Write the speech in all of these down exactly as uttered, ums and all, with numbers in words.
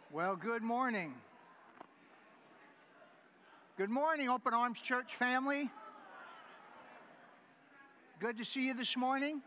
Well, good morning. Good morning, Open Arms Church family. Good to see you this morning.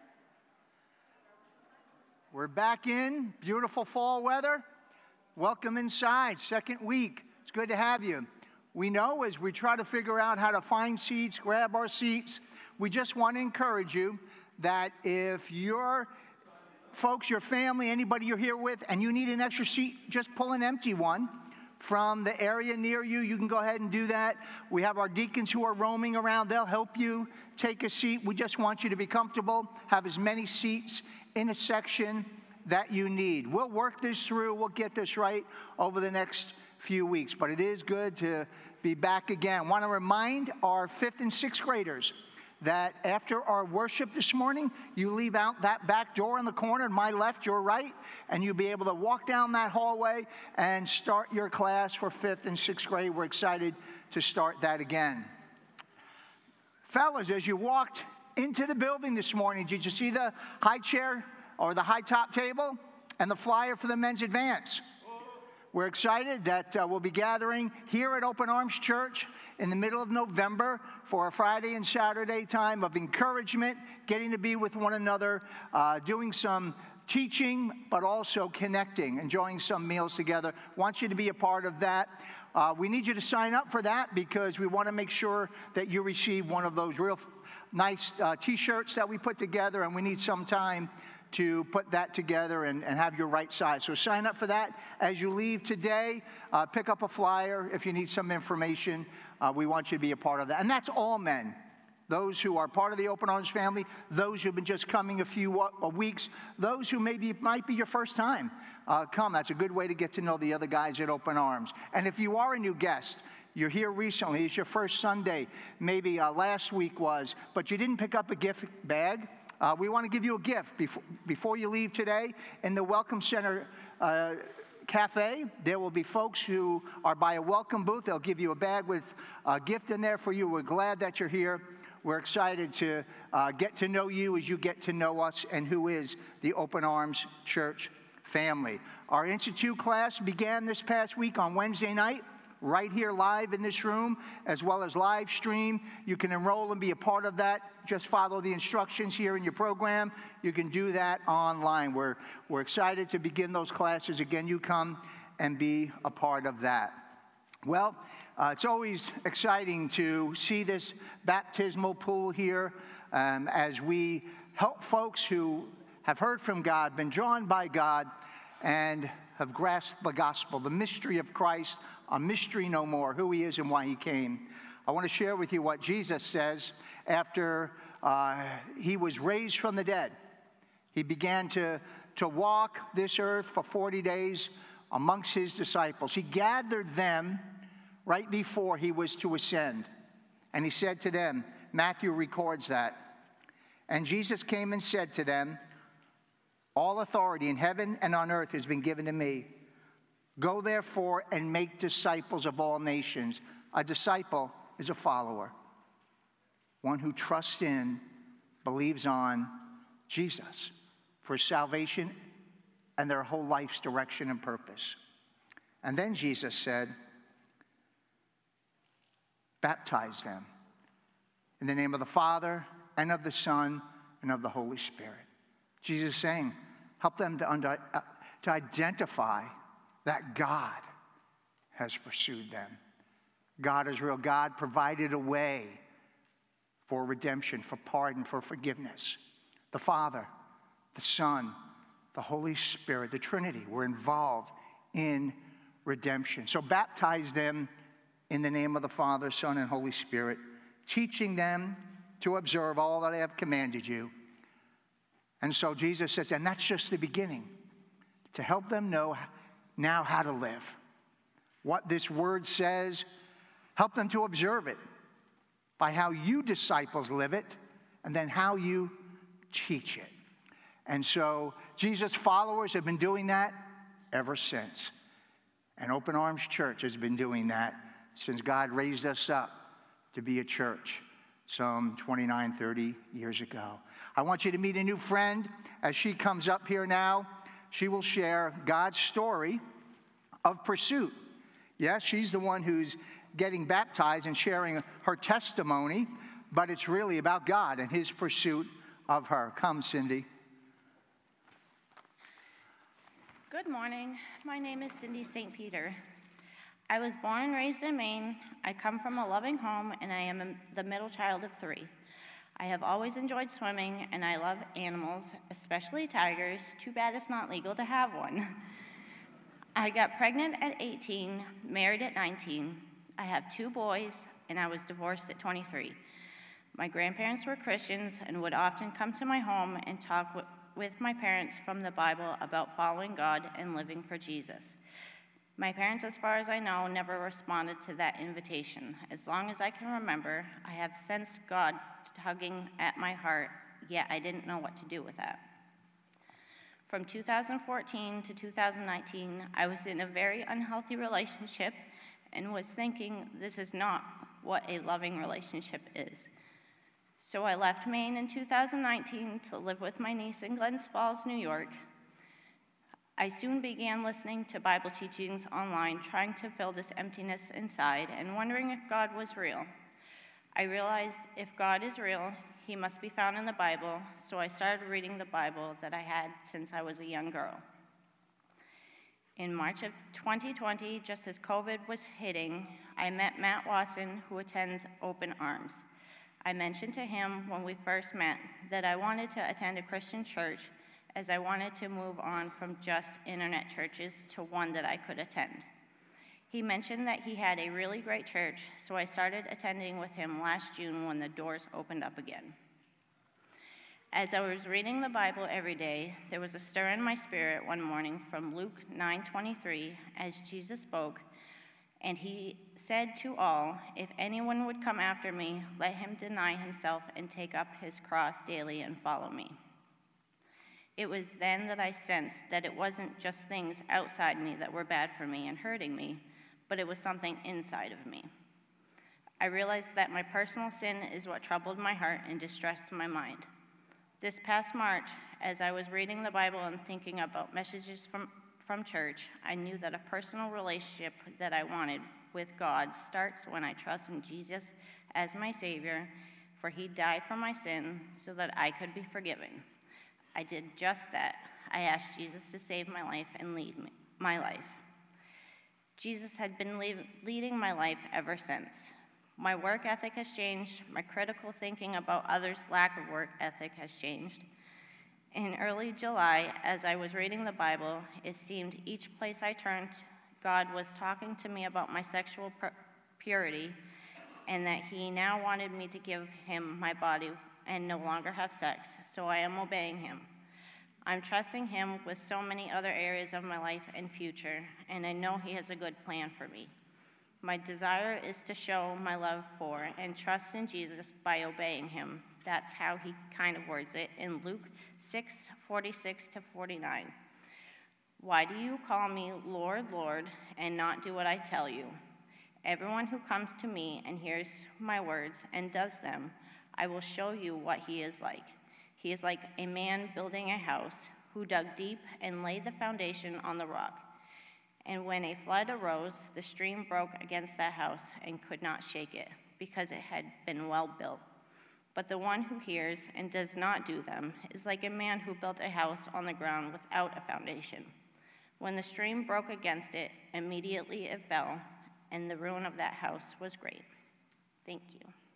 We're back in beautiful fall weather. Welcome inside, second week. It's good to have you. We know as we try to figure out how to find seats, grab our seats, we just want to encourage you that if you're folks, your family, anybody you're here with, and you need an extra seat, just pull an empty one from the area near you. You can go ahead and do that. We have our deacons who are roaming around. They'll help you take a seat. We just want you to be comfortable, have as many seats in a section that you need. We'll work this through. We'll get this right over the next few weeks, but it is good to be back again. I want to remind our fifth and sixth graders that after our worship this morning, you leave out that back door in the corner, my left, your right, and you'll be able to walk down that hallway and start your class for fifth and sixth grade. We're excited to start that again. Fellas, as you walked into the building this morning, did you see the high chair or the high top table and the flyer for the men's advance? We're excited that uh, we'll be gathering here at Open Arms Church in the middle of November for a Friday and Saturday time of encouragement, getting to be with one another, uh, doing some teaching, but also connecting, enjoying some meals together. Want you to be a part of that. Uh, we need you to sign up for that because we want to make sure that you receive one of those real nice uh, T-shirts that we put together, and we need some time to put that together and, and have your right size. So sign up for that. As you leave today, uh, pick up a flyer if you need some information. Uh, we want you to be a part of that. And that's all men. Those who are part of the Open Arms family, those who've been just coming a few uh, weeks, those who maybe might be your first time uh, come. That's a good way to get to know the other guys at Open Arms. And if you are a new guest, you're here recently, it's your first Sunday, maybe uh, last week was, but you didn't pick up a gift bag, Uh, we want to give you a gift before, before you leave today. In the Welcome Center uh, Cafe, there will be folks who are by a welcome booth. They'll give you a bag with a gift in there for you. We're glad that you're here. We're excited to uh, get to know you as you get to know us and who is the Open Arms Church family. Our Institute class began this past week on Wednesday night, right here live in this room, as well as live stream. You can enroll and be a part of that. Just follow the instructions here in your program. You can do that online. We're, we're excited to begin those classes. Again, you come and be a part of that. Well, uh, it's always exciting to see this baptismal pool here um, as we help folks who have heard from God, been drawn by God, and have grasped the gospel, the mystery of Christ, a mystery no more, who he is and why he came. I want to share with you what Jesus says after uh, he was raised from the dead. He began to, to walk this earth for forty days amongst his disciples. He gathered them right before he was to ascend. And he said to them, Matthew records that, and Jesus came and said to them, all authority in heaven and on earth has been given to me. Go therefore and make disciples of all nations. A disciple is a follower, one who trusts in, believes on Jesus for salvation and their whole life's direction and purpose. And then Jesus said, baptize them in the name of the Father and of the Son and of the Holy Spirit. Jesus is saying, help them to, under, uh, to identify that God has pursued them. God is real. God provided a way for redemption, for pardon, for forgiveness. The Father, the Son, the Holy Spirit, the Trinity were involved in redemption. So baptize them in the name of the Father, Son, and Holy Spirit, teaching them to observe all that I have commanded you. And so Jesus says, and that's just the beginning, to help them know now how to live. What this word says, help them to observe it by how you disciples live it, and then how you teach it. And so Jesus' followers have been doing that ever since. And Open Arms Church has been doing that since God raised us up to be a church some twenty-nine, thirty years ago. I want you to meet a new friend as she comes up here now. She will share God's story of pursuit. Yes, she's the one who's getting baptized and sharing her testimony, but it's really about God and his pursuit of her. Come, Cindy. Good morning. My name is Cindy Saint Peter. I was born and raised in Maine. I come from a loving home, and I am the middle child of three. I have always enjoyed swimming, and I love animals, especially tigers. Too bad it's not legal to have one. I got pregnant at eighteen, married at nineteen. I have two boys, and I was divorced at twenty-three. My grandparents were Christians and would often come to my home and talk w- with my parents from the Bible about following God and living for Jesus. My parents, as far as I know, never responded to that invitation. As long as I can remember, I have sensed God tugging at my heart, yet I didn't know what to do with that. From two thousand fourteen to two thousand nineteen, I was in a very unhealthy relationship and was thinking this is not what a loving relationship is. So I left Maine in two thousand nineteen to live with my niece in Glens Falls, New York. I soon began listening to Bible teachings online, trying to fill this emptiness inside and wondering if God was real. I realized if God is real, he must be found in the Bible, so I started reading the Bible that I had since I was a young girl. In March of twenty twenty, just as COVID was hitting, I met Matt Watson, who attends Open Arms. I mentioned to him when we first met that I wanted to attend a Christian church, as I wanted to move on from just internet churches to one that I could attend. He mentioned that he had a really great church, so I started attending with him last June when the doors opened up again. As I was reading the Bible every day, there was a stir in my spirit one morning from Luke nine twenty-three as Jesus spoke, and he said to all, "If anyone would come after me, let him deny himself and take up his cross daily and follow me." It was then that I sensed that it wasn't just things outside me that were bad for me and hurting me, but it was something inside of me. I realized that my personal sin is what troubled my heart and distressed my mind. This past March, as I was reading the Bible and thinking about messages from, from church, I knew that a personal relationship that I wanted with God starts when I trust in Jesus as my Savior, for he died for my sin so that I could be forgiven. I did just that. I asked Jesus to save my life and lead me, my life. Jesus had been lead, leading my life ever since. My work ethic has changed. My critical thinking about others' lack of work ethic has changed. In early July, as I was reading the Bible, it seemed each place I turned, God was talking to me about my sexual purity and that he now wanted me to give him my body and no longer have sex, so I am obeying him. I'm trusting him with so many other areas of my life and future, and I know he has a good plan for me. My desire is to show my love for and trust in Jesus by obeying him. That's how he kind of words it in Luke six forty-six to forty-nine. Why do you call me Lord, Lord, and not do what I tell you? Everyone who comes to me and hears my words and does them, I will show you what he is like. He is like a man building a house who dug deep and laid the foundation on the rock. And when a flood arose, the stream broke against that house and could not shake it, because it had been well built. But the one who hears and does not do them is like a man who built a house on the ground without a foundation. When the stream broke against it, immediately it fell, and the ruin of that house was great. Thank you.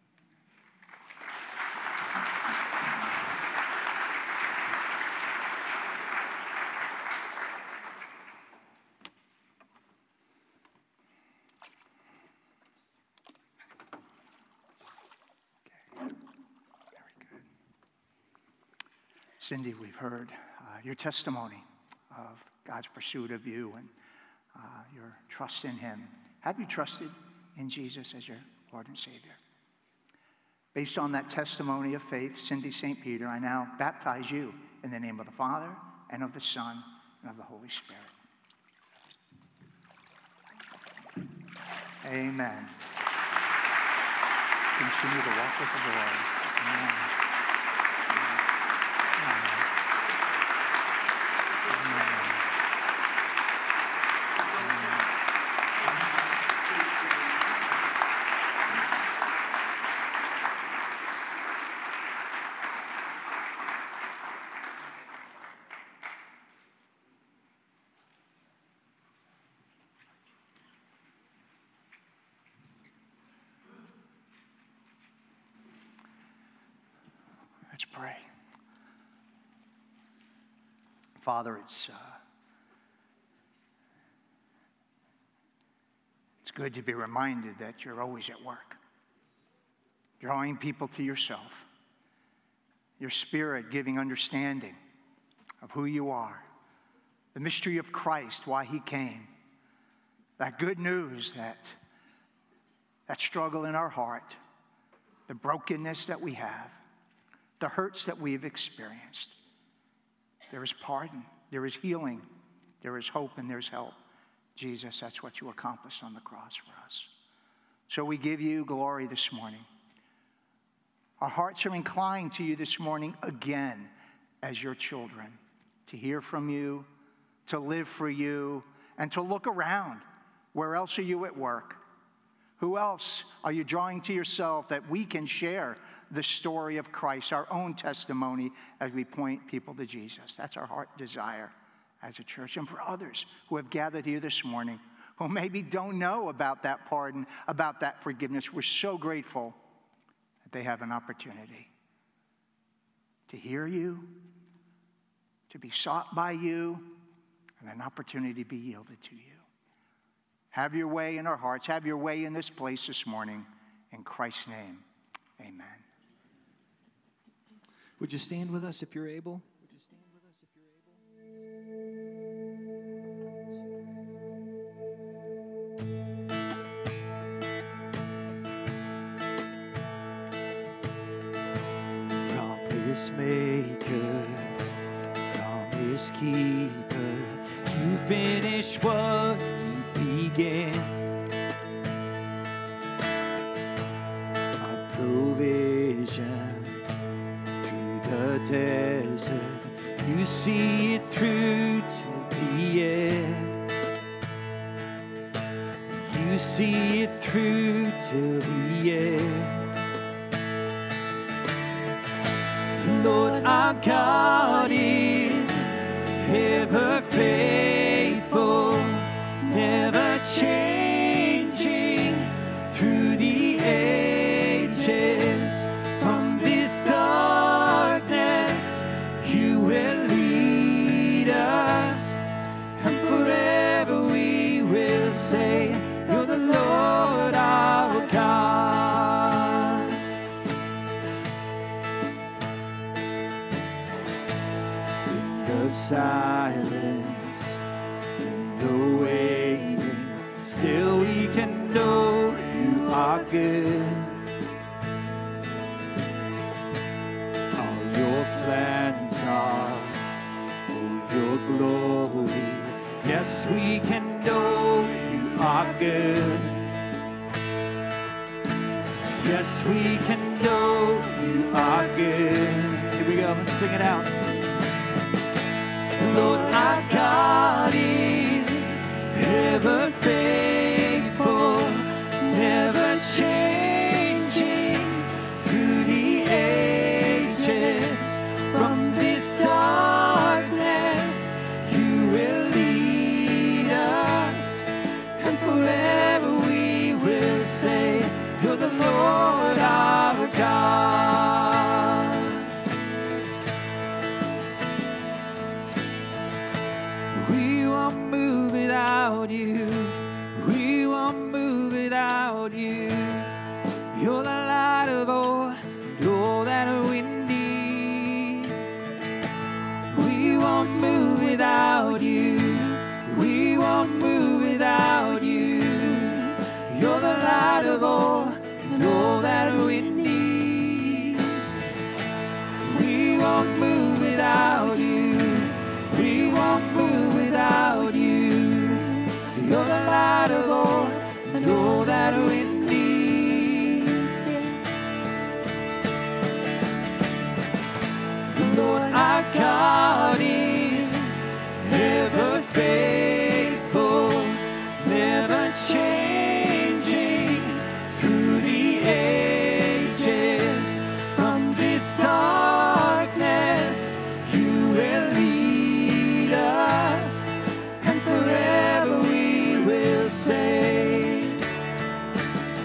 Cindy, we've heard uh, your testimony of God's pursuit of you and uh, your trust in him. Have you trusted in Jesus as your Lord and Savior? Based on that testimony of faith, Cindy Saint Peter, I now baptize you in the name of the Father and of the Son and of the Holy Spirit. Amen. Continue to walk with the Lord. Amen. Amen. Amen. Let's pray. Father, it's, uh, it's good to be reminded that you're always at work, drawing people to yourself, your Spirit giving understanding of who you are, the mystery of Christ, why he came, that good news, that, that struggle in our heart, the brokenness that we have, the hurts that we've experienced. There is pardon, there is healing, there is hope, and there's help. Jesus, that's what you accomplished on the cross for us. So we give you glory this morning. Our hearts are inclined to you this morning again as your children, to hear from you, to live for you, and to look around. Where else are you at work? Who else are you drawing to yourself that we can share the story of Christ, our own testimony, as we point people to Jesus? That's our heart desire as a church. And for others who have gathered here this morning, who maybe don't know about that pardon, about that forgiveness, we're so grateful that they have an opportunity to hear you, to be sought by you, and an opportunity to be yielded to you. Have your way in our hearts. Have your way in this place this morning. In Christ's name, amen. Would you stand with us if you're able? Would you stand with us if you're able? Promise maker, promise keeper, you finish what you began. My provision through the desert, you see it through to the end. You see it through to the end. Lord, our God is ever faithful, never changing through the ages. From this darkness, you will lead us, and forever we will say, you're the Lord our God. In the silence, in the waiting, still we can know you are good. All your plans are for your glory. Yes, we can know you are good. Yes, we can know you are good. Here we go, let's sing it out. Lord, our God is ever faithful, never changing through the ages. From this darkness, you will lead us, and forever we will say, you're the Lord our God. We won't move without you. We won't move without you. You're the light of all, and all that we need. We won't move without you. We won't move without you. You're the light of all, and all that we need. We won't move without you. We won't move without you. You're the light of all, and all that we need. The Lord our God is ever faithful, never changing through the ages. From this darkness, you will lead us, and forever we will say,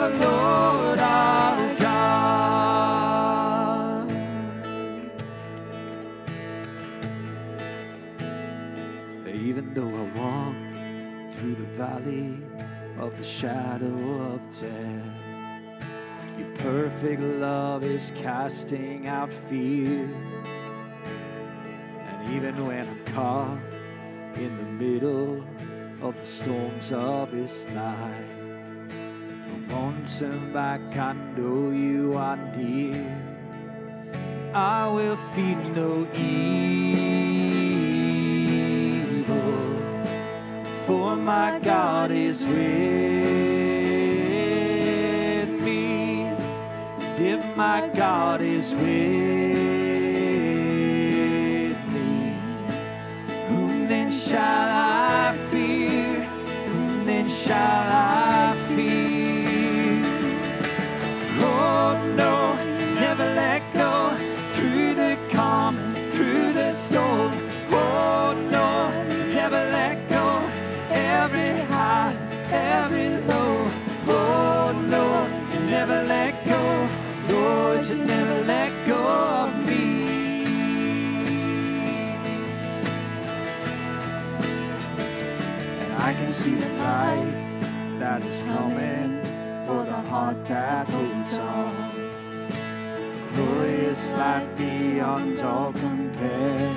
the Lord our God. Even though I walk through the valley of the shadow of death, your perfect love is casting out fear. And even when I'm caught in the middle of the storms of this life, I won't turn back, I know you are near. I will fear no evil, for my God is with me. And if my God is with me, whom then shall I fear? Whom then shall I fear? Oh no, never let go, through the calm and through the storm. Oh no, never let go, every high, every low. Oh no, you never let go, Lord, you never let go of me. And I can see the light that is coming for the heart that holds on. Glorious light beyond all compare.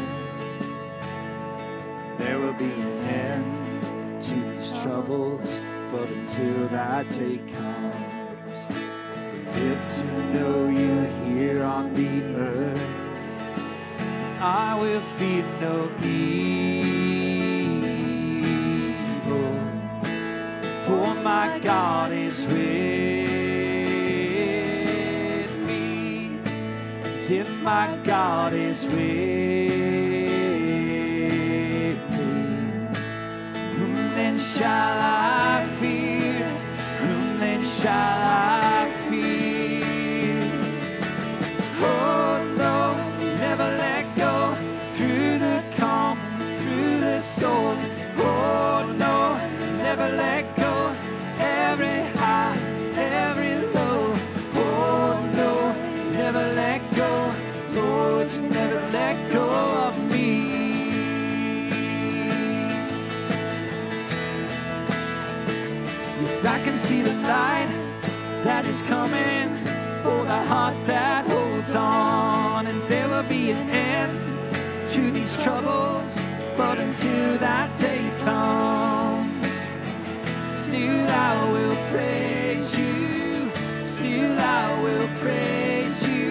There will be an end to these troubles, but until that day comes, live to know you here on the earth. I will fear no evil, for my God is with me. And if my God is with me, whom then shall I fear? Whom then shall I fear? Oh no, never let go, through the calm, through the storm. Oh no, never let go, every high, every low. Oh no, never let go, Lord, you never let go of me. Yes, I can see the light that is coming for the heart that holds on. And there will be an end to these troubles, but until that day comes, still I will praise you, still I will praise you.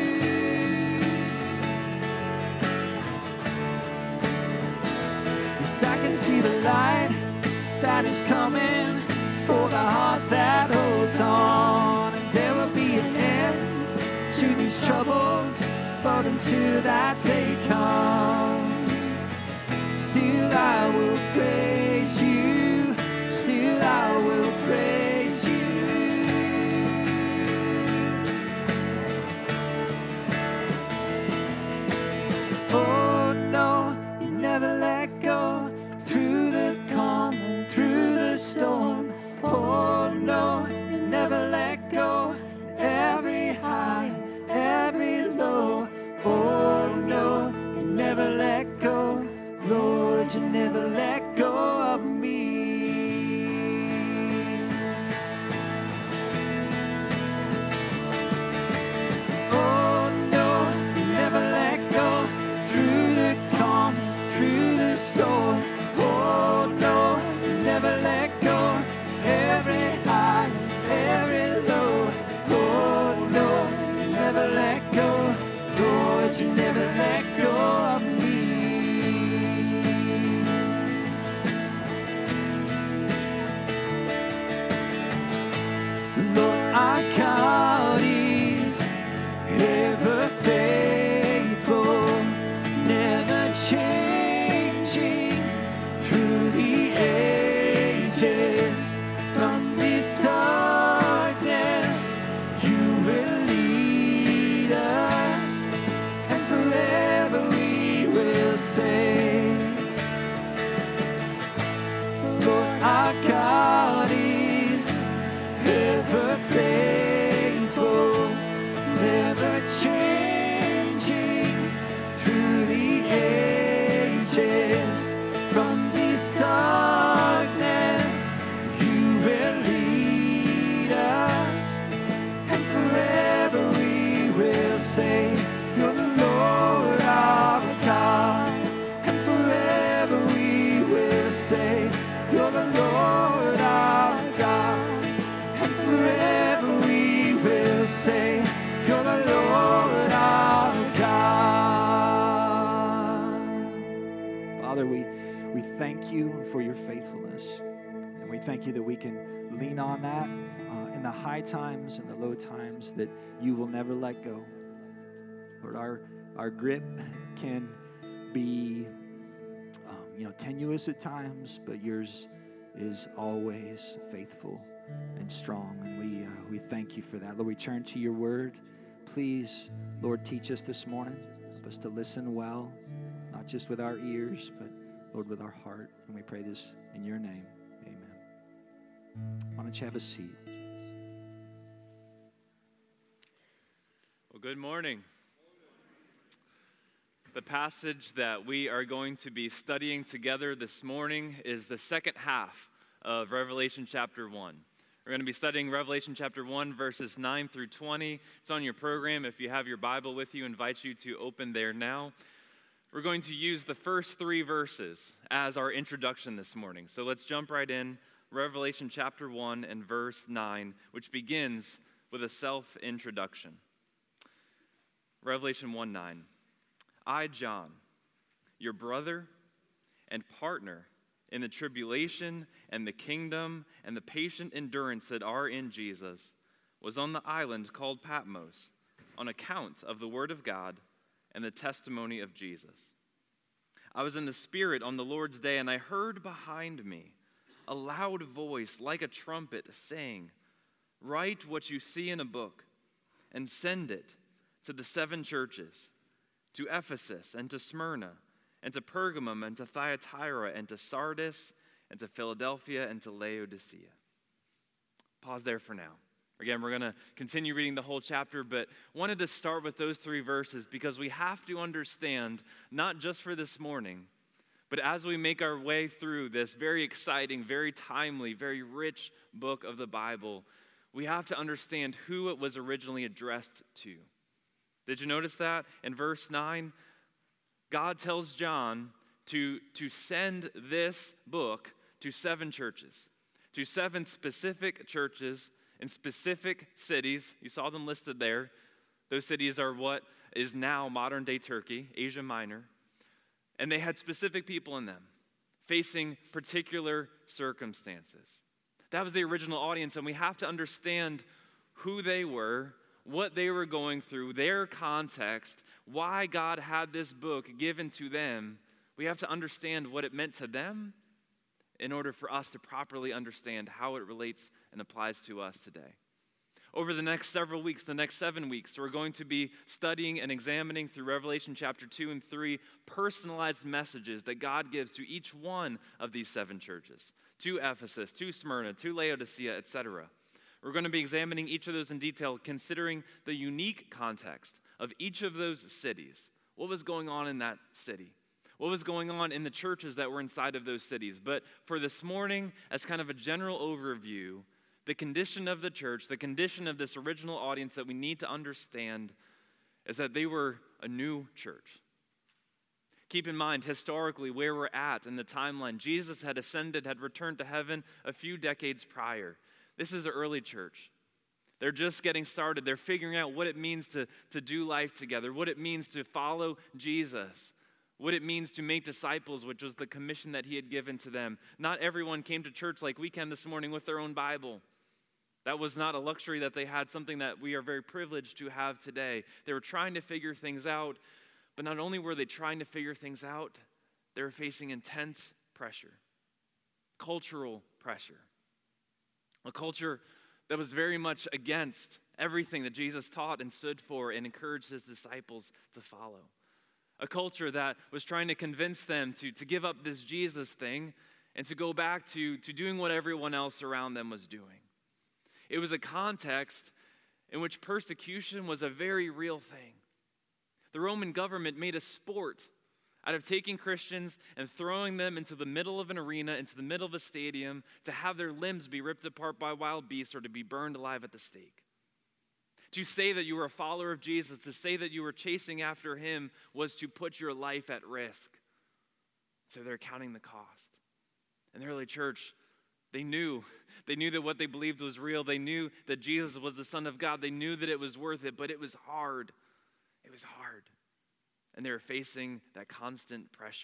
Yes, I can see the light that is coming for the heart that holds on. And there will be an end to these troubles, but until that day comes, still I will praise you, still I will praise you. Oh no, you never let go, through the calm and through the storm. Oh no, you never let go, every high, every low. Oh no, you never let go, Lord, you never let go of me. Oh no, you never let go, through the calm, through the storm. Oh no, you never let go, every high, every low. Oh no, you never let go, Lord, you never let go of me. The Lord our God is ever faithful, never changing through the ages. From this darkness you will lead us, and forever Father, we, we thank you for your faithfulness. And we thank you that we can lean on that uh, in the high times and the low times, that you will never let go. Lord, our, our grip can be um, you know, tenuous at times, but yours is always faithful and strong. And we, uh, we thank you for that. Lord, we turn to your word. Please, Lord, teach us this morning. Help us to listen well, not just with our ears, but, Lord, with our heart. And we pray this in your name. Amen. Why don't you have a seat? Well, good morning. The passage that we are going to be studying together this morning is the second half of Revelation chapter one. We're going to be studying Revelation chapter one, verses nine through twenty. It's on your program. If you have your Bible with you, I invite you to open there now. We're going to use the first three verses as our introduction this morning. So let's jump right in. Revelation chapter one and verse nine, which begins with a self-introduction. Revelation one nine. I, John, your brother and partner in the tribulation and the kingdom and the patient endurance that are in Jesus, was on the island called Patmos on account of the word of God and the testimony of Jesus. I was in the Spirit on the Lord's day, and I heard behind me a loud voice like a trumpet saying, "Write what you see in a book and send it to the seven churches, to Ephesus and to Smyrna and to Pergamum and to Thyatira and to Sardis and to Philadelphia and to Laodicea." Pause there for now. Again, we're going to continue reading the whole chapter, but wanted to start with those three verses because we have to understand, not just for this morning, but as we make our way through this very exciting, very timely, very rich book of the Bible, we have to understand who it was originally addressed to. Did you notice that? In verse nine, God tells John to, to send this book to seven churches, to seven specific churches in specific cities. You saw them listed there. Those cities are what is now modern-day Turkey, Asia Minor. And they had specific people in them facing particular circumstances. That was the original audience, and we have to understand who they were, what they were going through, their context, why God had this book given to them. We have to understand what it meant to them in order for us to properly understand how it relates and applies to us today. Over the next several weeks, the next seven weeks, we're going to be studying and examining through Revelation chapter two and three personalized messages that God gives to each one of these seven churches, to Ephesus, to Smyrna, to Laodicea, et cetera. We're going to be examining each of those in detail, considering the unique context of each of those cities. What was going on in that city? What was going on in the churches that were inside of those cities? But for this morning, as kind of a general overview, the condition of the church, the condition of this original audience that we need to understand is that they were a new church. Keep in mind, historically, where we're at in the timeline. Jesus had ascended, had returned to heaven a few decades prior. This is the early church. They're just getting started. They're figuring out what it means to, to do life together, what it means to follow Jesus, what it means to make disciples, which was the commission that he had given to them. Not everyone came to church like we can this morning with their own Bible. That was not a luxury that they had, something that we are very privileged to have today. They were trying to figure things out, but not only were they trying to figure things out, they were facing intense pressure, cultural pressure. A culture that was very much against everything that Jesus taught and stood for and encouraged his disciples to follow. A culture that was trying to convince them to, to give up this Jesus thing and to go back to, to doing what everyone else around them was doing. It was a context in which persecution was a very real thing. The Roman government made a sport out of taking Christians and throwing them into the middle of an arena, into the middle of a stadium, to have their limbs be ripped apart by wild beasts or to be burned alive at the stake. To say that you were a follower of Jesus, to say that you were chasing after him, was to put your life at risk. So they're counting the cost. In the early church, they knew. They knew that what they believed was real. They knew that Jesus was the Son of God. They knew that it was worth it, but it was hard. It was hard. And they were facing that constant pressure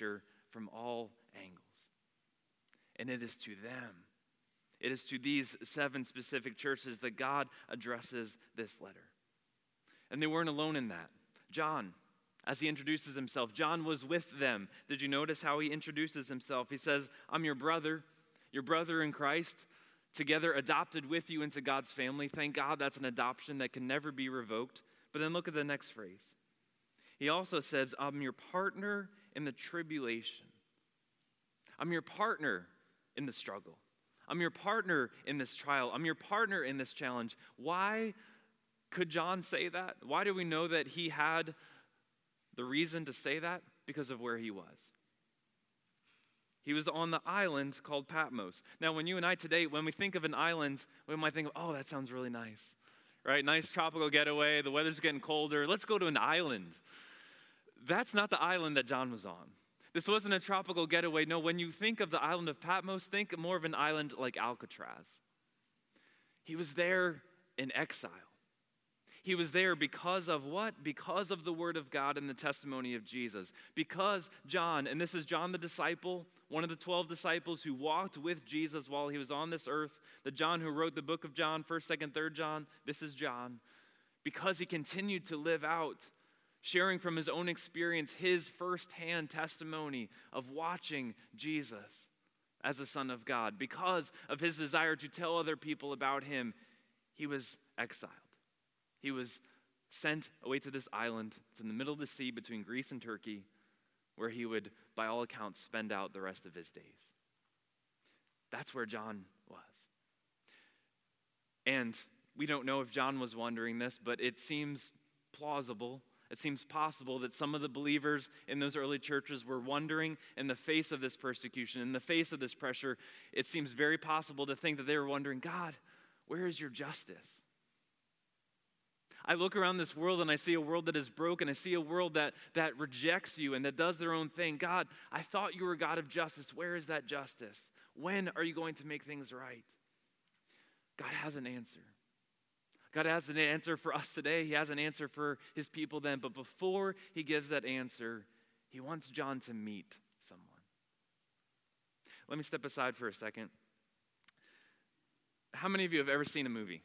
from all angles. And it is to them, it is to these seven specific churches that God addresses this letter. And they weren't alone in that. John, as he introduces himself, John was with them. Did you notice how he introduces himself? He says, I'm your brother, your brother in Christ, together adopted with you into God's family. Thank God that's an adoption that can never be revoked. But then look at the next phrase. He also says, I'm your partner in the tribulation. I'm your partner in the struggle. I'm your partner in this trial. I'm your partner in this challenge. Why could John say that? Why do we know that he had the reason to say that? Because of where he was. He was on the island called Patmos. Now, when you and I today, when we think of an island, we might think, oh, that sounds really nice, right? Nice tropical getaway. The weather's getting colder. Let's go to an island. That's not the island that John was on. This wasn't a tropical getaway. No, when you think of the island of Patmos, think more of an island like Alcatraz. He was there in exile. He was there because of what? Because of the word of God and the testimony of Jesus. Because John, and this is John the disciple, one of the twelve disciples who walked with Jesus while he was on this earth, the John who wrote the book of John, first, second, third John, this is John. Because he continued to live out, sharing from his own experience, his firsthand testimony of watching Jesus as the Son of God. Because of his desire to tell other people about him, he was exiled. He was sent away to this island. It's in the middle of the sea between Greece and Turkey, where he would, by all accounts, spend out the rest of his days. That's where John was. And we don't know if John was wondering this, but it seems plausible. It seems possible that some of the believers in those early churches were wondering in the face of this persecution, in the face of this pressure. It seems very possible to think that they were wondering, God, where is your justice? I look around this world and I see a world that is broken. I see a world that, that rejects you and that does their own thing. God, I thought you were a God of justice. Where is that justice? When are you going to make things right? God has an answer. God has an answer for us today. He has an answer for his people then. But before he gives that answer, he wants John to meet someone. Let me step aside for a second. How many of you have ever seen a movie?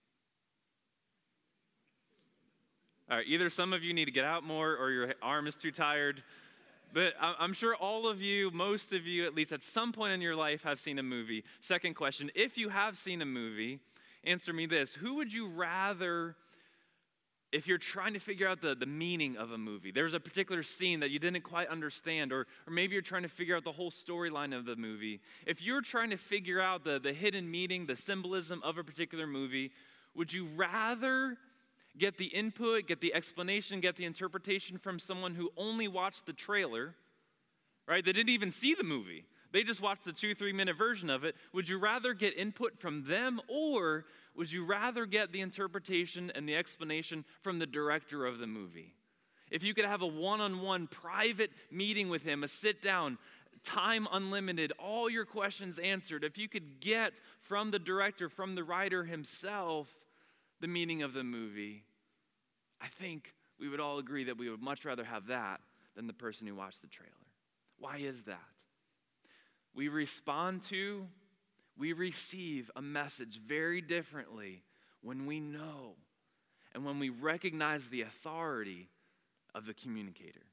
All right, either some of you need to get out more or your arm is too tired. But I'm sure all of you, most of you, at least at some point in your life, have seen a movie. Second question, if you have seen a movie, answer me this. Who would you rather, if you're trying to figure out the, the meaning of a movie, there's a particular scene that you didn't quite understand, or, or maybe you're trying to figure out the whole storyline of the movie. If you're trying to figure out the, the hidden meaning, the symbolism of a particular movie, would you rather get the input, get the explanation, get the interpretation from someone who only watched the trailer, right? They didn't even see the movie. They just watched the two, three minute version of it. Would you rather get input from them, or would you rather get the interpretation and the explanation from the director of the movie? If you could have a one-on-one private meeting with him, a sit down, time unlimited, all your questions answered, if you could get from the director, from the writer himself, the meaning of the movie, I think we would all agree that we would much rather have that than the person who watched the trailer. Why is that? We respond to, we receive a message very differently when we know and when we recognize the authority of the communicator.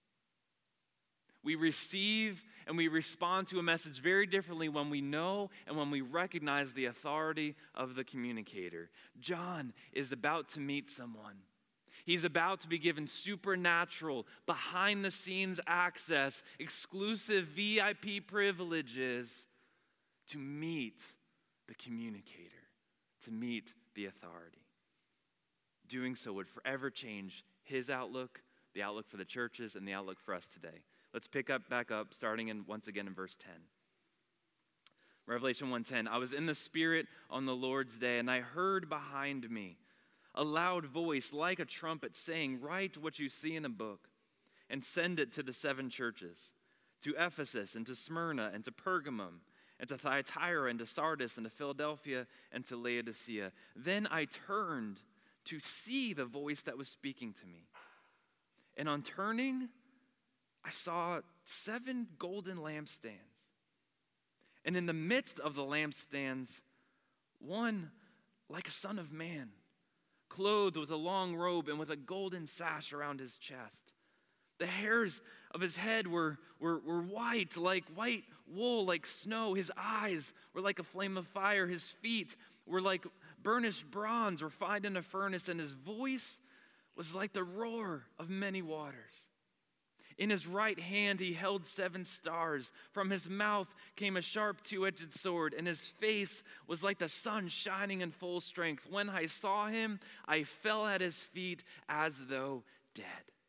We receive and we respond to a message very differently when we know and when we recognize the authority of the communicator. John is about to meet someone. He's about to be given supernatural, behind-the-scenes access, exclusive V I P privileges to meet the communicator, to meet the authority. Doing so would forever change his outlook, the outlook for the churches, and the outlook for us today. Let's pick up back up, starting in once again in verse ten. Revelation one ten, I was in the Spirit on the Lord's day, and I heard behind me a loud voice like a trumpet saying, write what you see in a book and send it to the seven churches, to Ephesus and to Smyrna and to Pergamum and to Thyatira and to Sardis and to Philadelphia and to Laodicea. Then I turned to see the voice that was speaking to me. And on turning, I saw seven golden lampstands. And in the midst of the lampstands, one like a son of man, clothed with a long robe and with a golden sash around his chest. The hairs of his head were, were, were white, like white wool, like snow. His eyes were like a flame of fire. His feet were like burnished bronze refined in a furnace, and his voice was like the roar of many waters. In his right hand he held seven stars. From his mouth came a sharp two-edged sword, and his face was like the sun shining in full strength. When I saw him, I fell at his feet as though dead.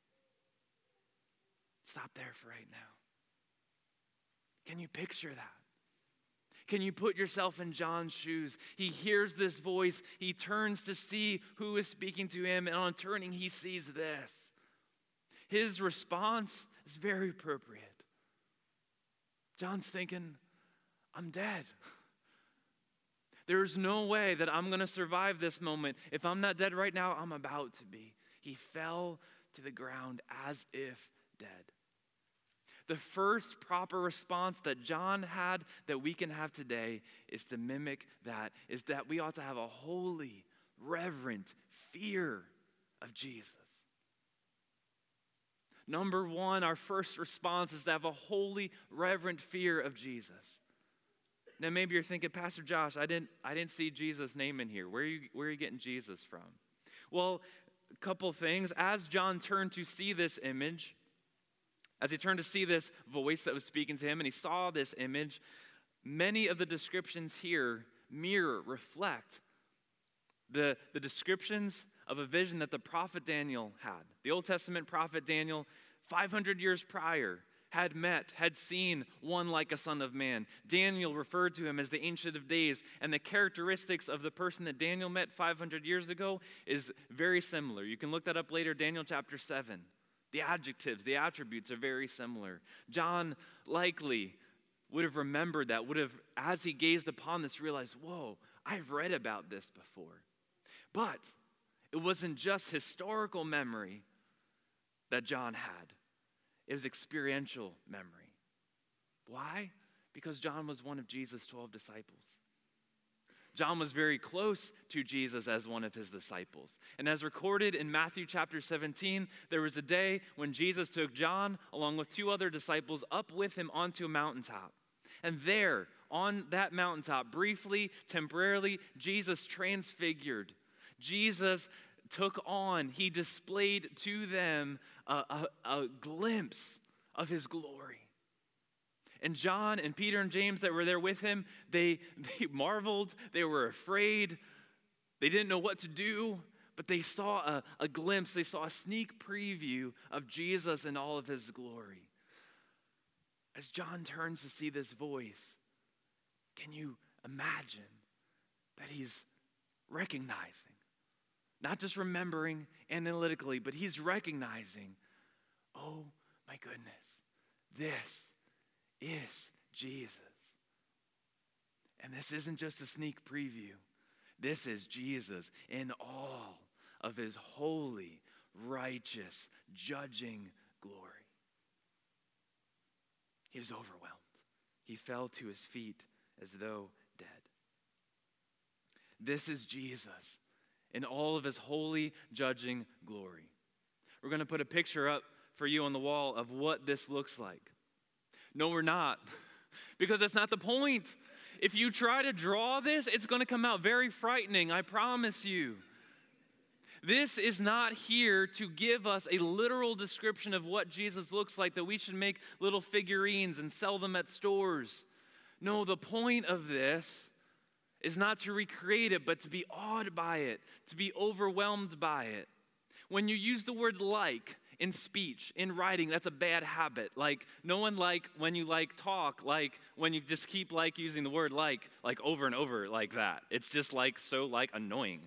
Stop there for right now. Can you picture that? Can you put yourself in John's shoes? He hears this voice. He turns to see who is speaking to him, and on turning, he sees this. His response is very appropriate. John's thinking, I'm dead. There's no way that I'm going to survive this moment. If I'm not dead right now, I'm about to be. He fell to the ground as if dead. The first proper response that John had that we can have today is to mimic that, is that we ought to have a holy, reverent fear of Jesus. Number one, our first response is to have a holy, reverent fear of Jesus. Now maybe you're thinking, Pastor Josh, I didn't, I didn't see Jesus' name in here. Where are you, where are you getting Jesus from? Well, a couple things. As John turned to see this image, as he turned to see this voice that was speaking to him, and he saw this image, many of the descriptions here mirror, reflect the, the descriptions of a vision that the prophet Daniel had. The Old Testament prophet Daniel, five hundred years prior, had met, had seen one like a son of man. Daniel referred to him as the Ancient of Days, and the characteristics of the person that Daniel met five hundred years ago is very similar. You can look that up later, Daniel chapter seven. The adjectives, the attributes are very similar. John likely would have remembered that, would have, as he gazed upon this, realized, whoa, I've read about this before. But it wasn't just historical memory that John had. It was experiential memory. Why? Because John was one of Jesus' twelve disciples. John was very close to Jesus as one of his disciples. And as recorded in Matthew chapter seventeen, there was a day when Jesus took John along with two other disciples up with him onto a mountaintop. And there, on that mountaintop, briefly, temporarily, Jesus transfigured. Jesus took on, he displayed to them a, a, a glimpse of his glory. And John and Peter and James that were there with him, they, they marveled, they were afraid, they didn't know what to do, but they saw a, a glimpse, they saw a sneak preview of Jesus in all of his glory. As John turns to see this voice, can you imagine that he's recognizing, not just remembering analytically, but he's recognizing, oh my goodness, this is Jesus. And this isn't just a sneak preview. This is Jesus in all of his holy, righteous, judging glory. He was overwhelmed. He fell to his feet as though dead. This is Jesus in all of his holy, judging glory. We're going to put a picture up for you on the wall of what this looks like. No, we're not, because that's not the point. If you try to draw this, it's going to come out very frightening, I promise you. This is not here to give us a literal description of what Jesus looks like, that we should make little figurines and sell them at stores. No, the point of this is not to recreate it, but to be awed by it, to be overwhelmed by it. When you use the word like in speech, in writing, that's a bad habit. Like, no one like when you like talk, like when you just keep like using the word like, like over and over like that. It's just like so like annoying.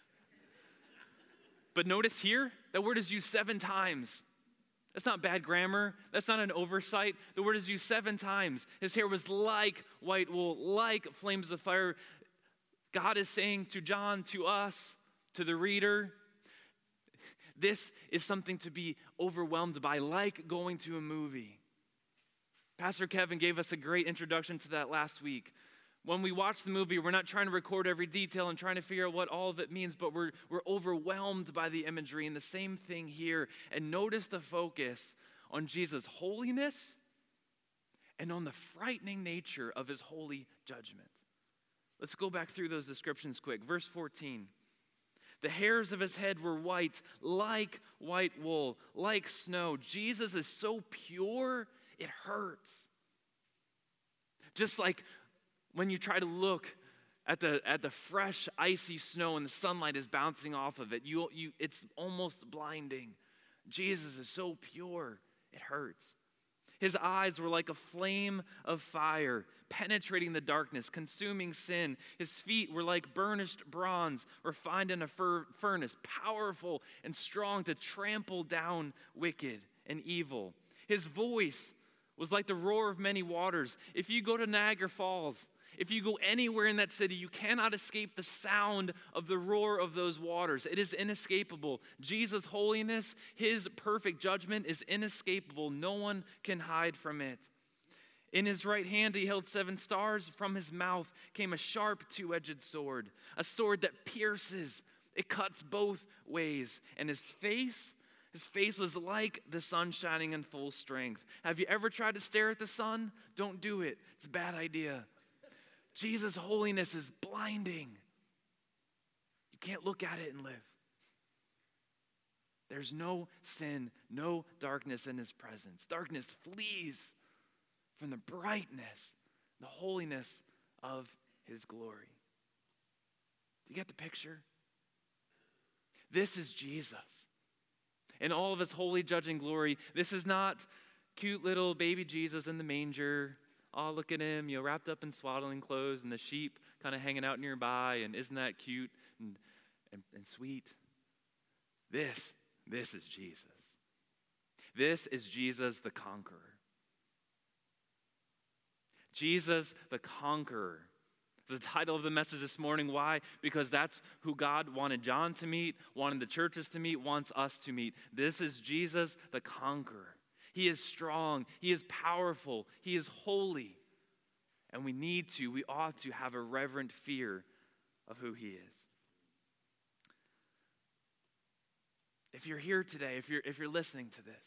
But notice here, that word is used seven times. That's not bad grammar. That's not an oversight. The word is used seven times. His hair was like white wool, like flames of fire. God is saying to John, to us, to the reader, This is something to be overwhelmed by, like going to a movie. Pastor Kevin gave us a great introduction to that last week. When we watch the movie, we're not trying to record every detail and trying to figure out what all of it means, but we're, we're overwhelmed by the imagery, and the same thing here. And notice the focus on Jesus' holiness and on the frightening nature of his holy judgment. Let's go back through those descriptions quick. Verse fourteen. The hairs of his head were white, like white wool, like snow. Jesus is so pure, it hurts. Just like when you try to look at the at the fresh, icy snow and the sunlight is bouncing off of it, you, you it's almost blinding. Jesus is so pure, it hurts. His eyes were like a flame of fire, penetrating the darkness, consuming sin. His feet were like burnished bronze, refined in a fur- furnace, powerful and strong to trample down wicked and evil. His voice was like the roar of many waters. If you go to Niagara Falls, if you go anywhere in that city, you cannot escape the sound of the roar of those waters. It is inescapable. Jesus' holiness, his perfect judgment is inescapable. No one can hide from it. In his right hand he held seven stars. From his mouth came a sharp two-edged sword, a sword that pierces. It cuts both ways. And his face, his face was like the sun shining in full strength. Have you ever tried to stare at the sun? Don't do it. It's a bad idea. Jesus' holiness is blinding. You can't look at it and live. There's no sin, no darkness in his presence. Darkness flees from the brightness, the holiness of his glory. Do you get the picture? This is Jesus. In all of his holy judging glory, this is not cute little baby Jesus in the manger. Oh, look at him, you know, wrapped up in swaddling clothes and the sheep kind of hanging out nearby, and isn't that cute and, and, and sweet? This, this is Jesus. This is Jesus the conqueror. Jesus the conqueror. The title of the message this morning. Why? Because that's who God wanted John to meet, wanted the churches to meet, wants us to meet. This is Jesus the conqueror. He is strong. He is powerful. He is holy. And we need to, we ought to have a reverent fear of who he is. If you're here today, if you're, if you're listening to this,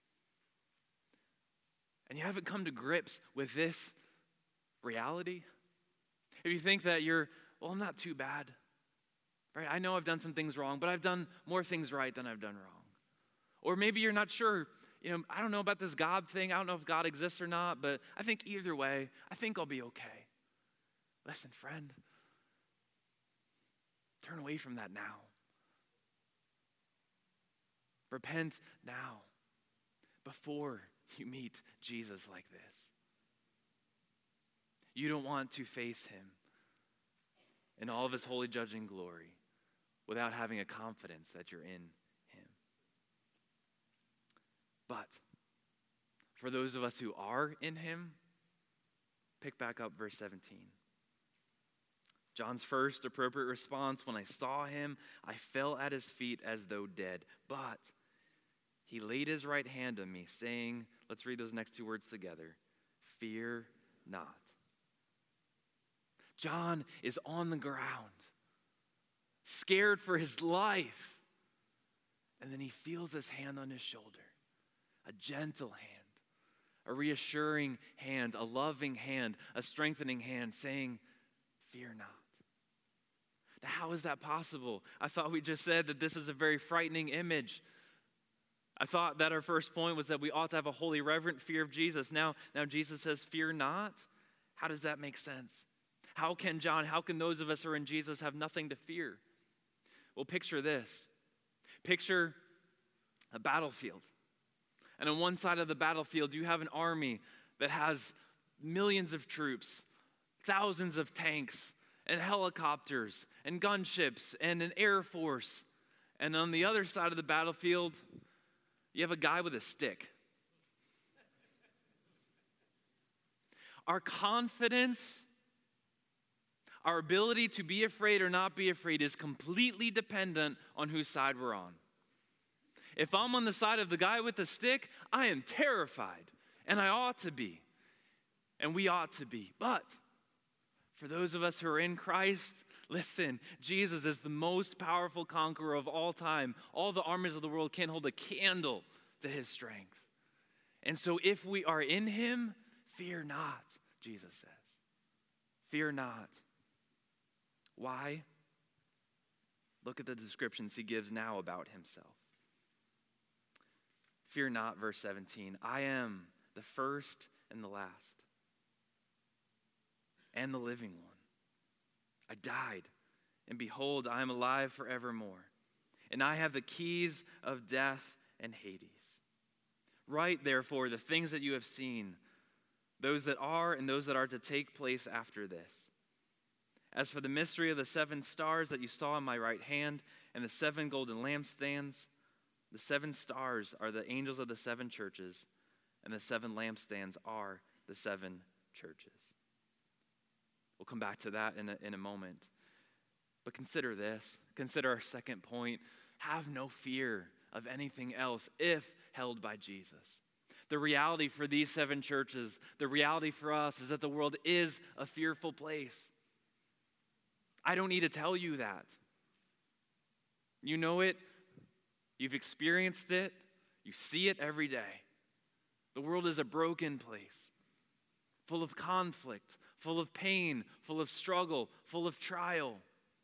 and you haven't come to grips with this reality, if you think that you're, well, I'm not too bad, right? I know I've done some things wrong, but I've done more things right than I've done wrong. Or maybe you're not sure, you know, I don't know about this God thing. I don't know if God exists or not, but I think either way, I think I'll be okay. Listen, friend, turn away from that now. Repent now before you meet Jesus like this. You don't want to face him in all of his holy judging glory without having a confidence that you're in him. But for those of us who are in him, pick back up verse seventeen. John's first appropriate response, when I saw him, I fell at his feet as though dead. But he laid his right hand on me, saying, let's read those next two words together, fear not. John is on the ground, scared for his life. And then he feels his hand on his shoulder, a gentle hand, a reassuring hand, a loving hand, a strengthening hand, saying, fear not. Now, how is that possible? I thought we just said that this is a very frightening image. I thought that our first point was that we ought to have a holy, reverent fear of Jesus. Now, now Jesus says, fear not. How does that make sense? How can John, how can those of us who are in Jesus have nothing to fear? Well, picture this. Picture a battlefield. And on one side of the battlefield, you have an army that has millions of troops, thousands of tanks, and helicopters, and gunships, and an air force. And on the other side of the battlefield, you have a guy with a stick. Our confidence, our ability to be afraid or not be afraid is completely dependent on whose side we're on. If I'm on the side of the guy with the stick, I am terrified, and I ought to be, and we ought to be. But for those of us who are in Christ, listen, Jesus is the most powerful conqueror of all time. All the armies of the world can't hold a candle to his strength. And so if we are in him, fear not, Jesus says. Fear not. Why? Look at the descriptions he gives now about himself. Fear not, verse seventeen. I am the first and the last, and the living one. I died, and behold, I am alive forevermore. And I have the keys of death and Hades. Write, therefore, the things that you have seen, those that are and those that are to take place after this. As for the mystery of the seven stars that you saw in my right hand and the seven golden lampstands, the seven stars are the angels of the seven churches, and the seven lampstands are the seven churches. We'll come back to that in a, in a moment. But consider this. Consider our second point. Have no fear of anything else if held by Jesus. The reality for these seven churches, the reality for us is that the world is a fearful place. I don't need to tell you that. You know it. You've experienced it. You see it every day. The world is a broken place, full of conflict, full of pain, full of struggle, full of trial.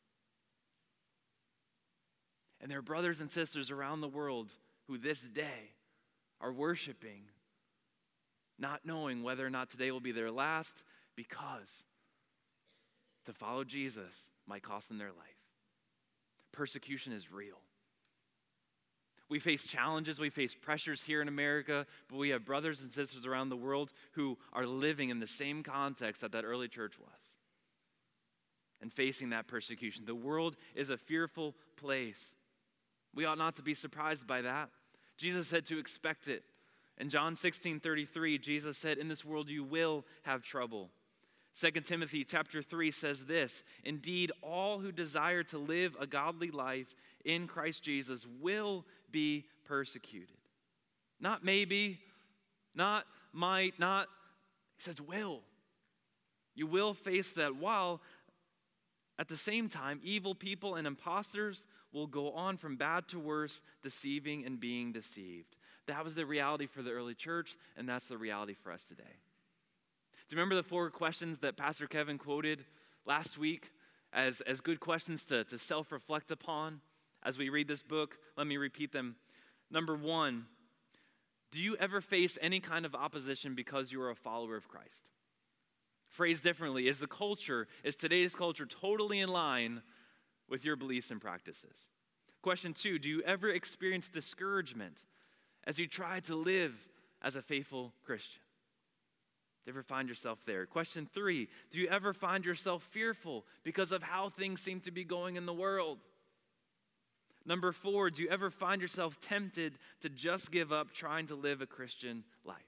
And there are brothers and sisters around the world who this day are worshiping, not knowing whether or not today will be their last, because to follow Jesus might cost them their life. Persecution is real. We face challenges, we face pressures here in America, but we have brothers and sisters around the world who are living in the same context that that early church was and facing that persecution. The world is a fearful place. We ought not to be surprised by that. Jesus said to expect it. In John sixteen thirty-three, Jesus said, in this world you will have trouble. Second Timothy chapter three says this, indeed, all who desire to live a godly life in Christ Jesus will be persecuted. Not maybe, not might, not, he says will. You will face that, while at the same time, evil people and imposters will go on from bad to worse, deceiving and being deceived. That was the reality for the early church, and that's the reality for us today. Do you remember the four questions that Pastor Kevin quoted last week as, as good questions to, to self-reflect upon as we read this book? Let me repeat them. Number one, do you ever face any kind of opposition because you are a follower of Christ? Phrased differently, is the culture, is today's culture totally in line with your beliefs and practices? Question two, do you ever experience discouragement as you try to live as a faithful Christian? Do you ever find yourself there? Question three, do you ever find yourself fearful because of how things seem to be going in the world? Number four, do you ever find yourself tempted to just give up trying to live a Christian life?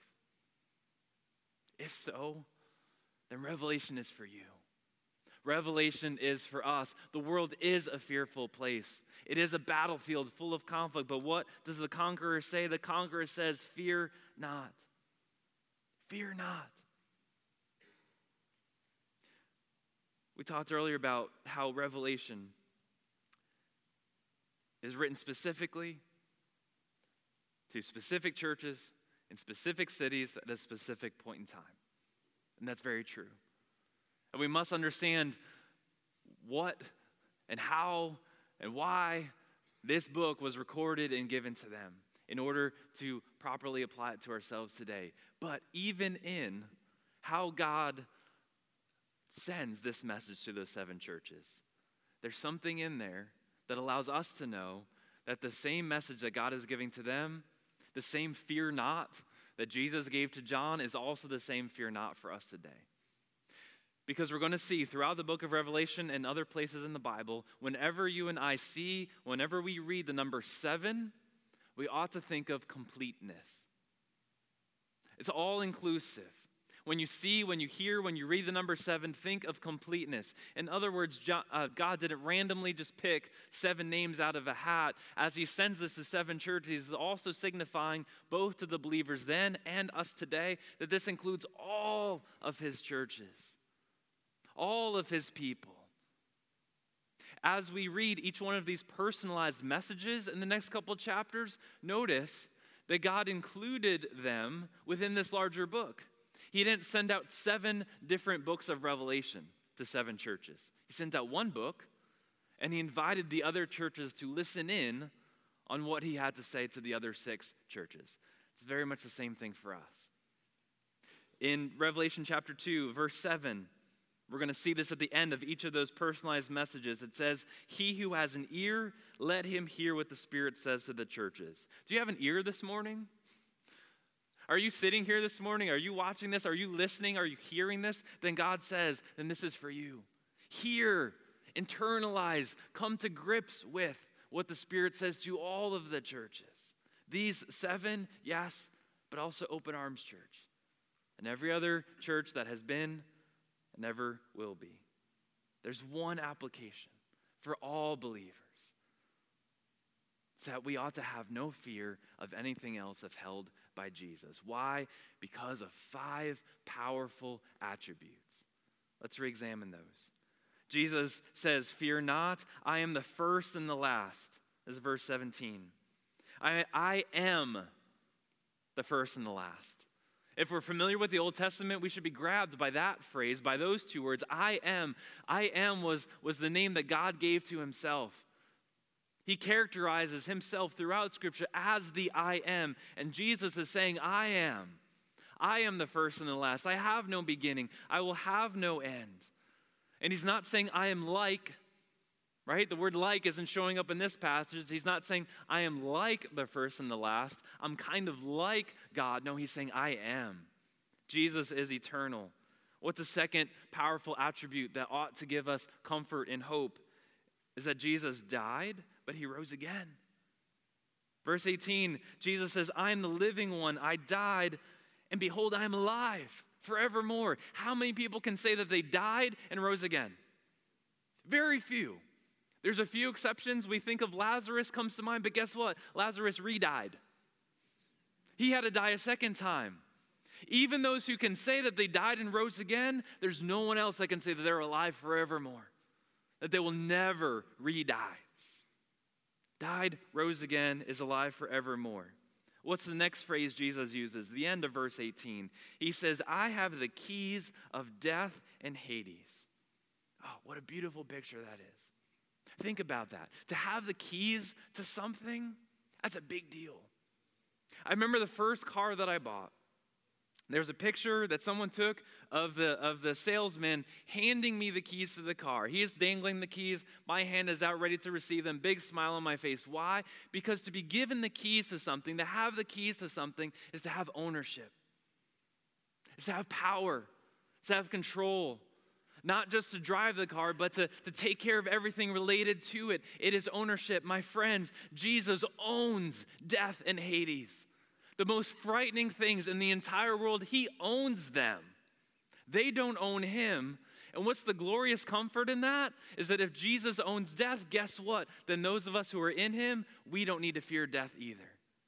If so, then Revelation is for you. Revelation is for us. The world is a fearful place. It is a battlefield full of conflict. But what does the conqueror say? The conqueror says, fear not. Fear not. We talked earlier about how Revelation is written specifically to specific churches in specific cities at a specific point in time. And that's very true. And we must understand what and how and why this book was recorded and given to them in order to properly apply it to ourselves today. But even in how God sends this message to those seven churches, there's something in there that allows us to know that the same message that God is giving to them, the same fear not that Jesus gave to John, is also the same fear not for us today. Because we're going to see throughout the book of Revelation and other places in the Bible, whenever you and I see, whenever we read the number seven, we ought to think of completeness. It's all inclusive. When you see, when you hear, when you read the number seven, think of completeness. In other words, God didn't randomly just pick seven names out of a hat. As he sends this to seven churches, he's also signifying both to the believers then and us today that this includes all of his churches, all of his people. As we read each one of these personalized messages in the next couple of chapters, notice that God included them within this larger book. He didn't send out seven different books of Revelation to seven churches. He sent out one book, and he invited the other churches to listen in on what he had to say to the other six churches. It's very much the same thing for us. In Revelation chapter two, verse seven, we're going to see this at the end of each of those personalized messages. It says, "He who has an ear, let him hear what the Spirit says to the churches." Do you have an ear this morning? Are you sitting here this morning? Are you watching this? Are you listening? Are you hearing this? Then God says, then this is for you. Hear, internalize, come to grips with what the Spirit says to all of the churches. These seven, yes, but also Open Arms Church and every other church that has been and never will be. There's one application for all believers. It's that we ought to have no fear of anything else if held by Jesus. Why? Because of five powerful attributes. Let's re-examine those. Jesus says, "Fear not, I am the first and the last." This is verse seventeen. I, I am the first and the last. If we're familiar with the Old Testament, we should be grabbed by that phrase, by those two words. I am. I am was, was the name that God gave to himself. He characterizes himself throughout Scripture as the I am. And Jesus is saying, I am. I am the first and the last. I have no beginning. I will have no end. And he's not saying I am like, right? The word like isn't showing up in this passage. He's not saying I am like the first and the last. I'm kind of like God. No, he's saying I am. Jesus is eternal. What's a second powerful attribute that ought to give us comfort and hope? Is that Jesus died, but he rose again. Verse eighteen, Jesus says, I am the living one. I died, and behold, I am alive forevermore. How many people can say that they died and rose again? Very few. There's a few exceptions. We think of Lazarus comes to mind, but guess what? Lazarus re-died. He had to die a second time. Even those who can say that they died and rose again, there's no one else that can say that they're alive forevermore, that they will never re-die. Died, rose again, is alive forevermore. What's the next phrase Jesus uses? The end of verse eighteen. He says, I have the keys of death and Hades. Oh, what a beautiful picture that is. Think about that. To have the keys to something, that's a big deal. I remember the first car that I bought. There was a picture that someone took of the, of the salesman handing me the keys to the car. He is dangling the keys. My hand is out ready to receive them. Big smile on my face. Why? Because to be given the keys to something, to have the keys to something, is to have ownership. It's to have power. It's to have control. Not just to drive the car, but to, to take care of everything related to it. It is ownership. My friends, Jesus owns death and Hades. The most frightening things in the entire world, he owns them. They don't own him. And what's the glorious comfort in that? Is that if Jesus owns death, guess what? Then those of us who are in him, we don't need to fear death either.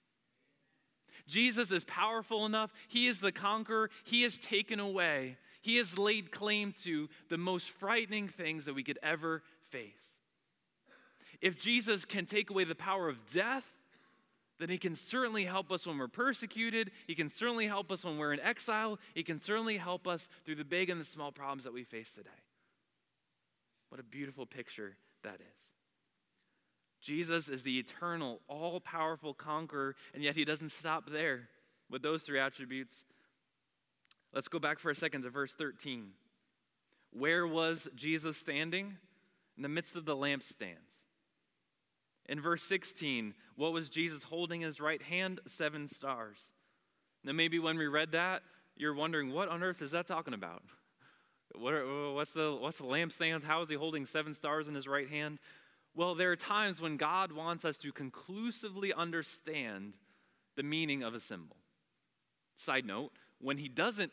Jesus is powerful enough. He is the conqueror. He has taken away. He has laid claim to the most frightening things that we could ever face. If Jesus can take away the power of death, then he can certainly help us when we're persecuted. He can certainly help us when we're in exile. He can certainly help us through the big and the small problems that we face today. What a beautiful picture that is. Jesus is the eternal, all-powerful conqueror, and yet he doesn't stop there with those three attributes. Let's go back for a second to verse thirteen. Where was Jesus standing? In the midst of the lampstands. In verse sixteen, what was Jesus holding in his right hand? Seven stars. Now maybe when we read that, you're wondering, what on earth is that talking about? What are, what's the, what's the lampstand? How is he holding seven stars in his right hand? Well, there are times when God wants us to conclusively understand the meaning of a symbol. Side note, when he doesn't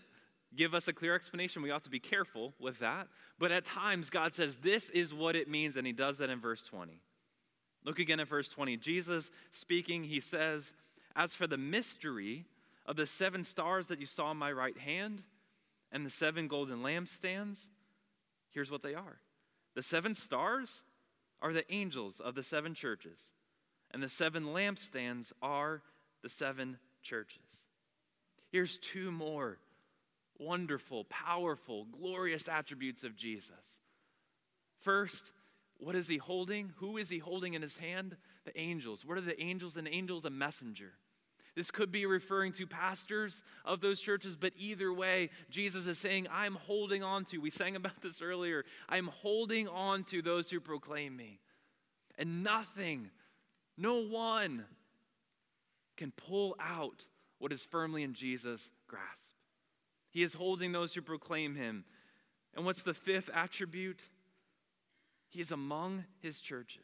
give us a clear explanation. We ought to be careful with that. But at times, God says, this is what it means, and he does that in verse twenty. Look again at verse twenty. Jesus speaking, he says, as for the mystery of the seven stars that you saw in my right hand and the seven golden lampstands, here's what they are. The seven stars are the angels of the seven churches, and the seven lampstands are the seven churches. Here's two more wonderful, powerful, glorious attributes of Jesus. First, what is he holding? Who is he holding in his hand? The angels. What are the angels? An angel is a messenger. This could be referring to pastors of those churches, but either way, Jesus is saying, I'm holding on to, we sang about this earlier, I'm holding on to those who proclaim me. And nothing, no one can pull out what is firmly in Jesus' grasp. He is holding those who proclaim him. And what's the fifth attribute? He is among his churches.